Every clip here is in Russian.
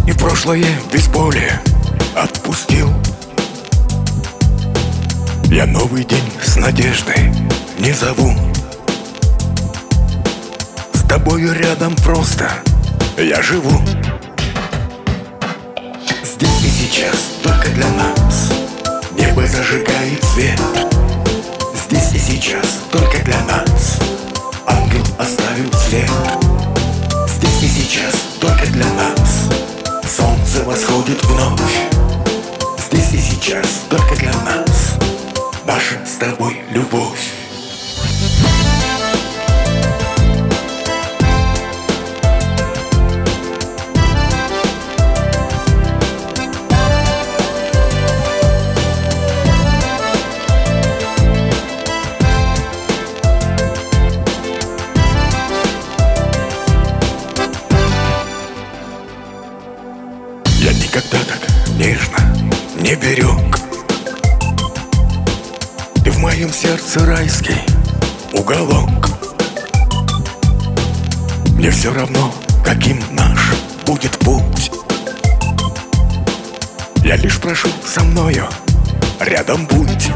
И прошлое без боли отпустил. Я новый день с надеждой не зову. С тобою рядом просто я живу. Здесь и сейчас только для нас небо зажигает свет. Здесь и сейчас только для нас ангел оставил след. Здесь и сейчас только для нас солнце восходит вновь. Здесь и сейчас только для нас наша с тобой любовь. Я никогда так нежно не берег. Ты в моем сердце райский уголок. Мне все равно, каким наш будет путь. Я лишь прошу, со мною рядом будь.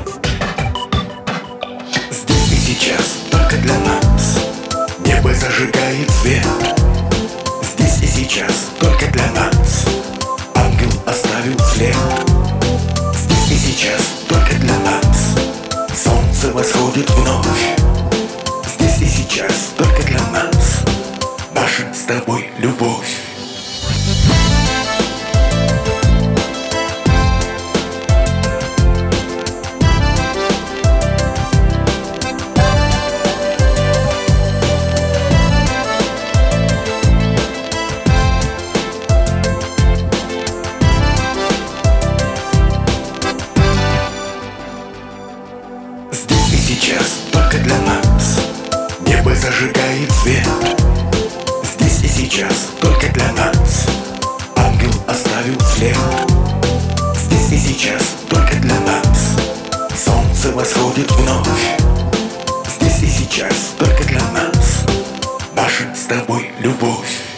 Здесь и сейчас только для нас небо зажигает свет. Здесь и сейчас только для нас ангел оставил след. Здесь и сейчас только для нас солнце восходит вновь. Здесь и сейчас только для нас наша с тобой любовь. Здесь и сейчас только для нас небо зажигает свет. Здесь и сейчас только для нас ангел оставил след. Здесь и сейчас только для нас солнце восходит вновь. Здесь и сейчас только для нас наша с тобой любовь.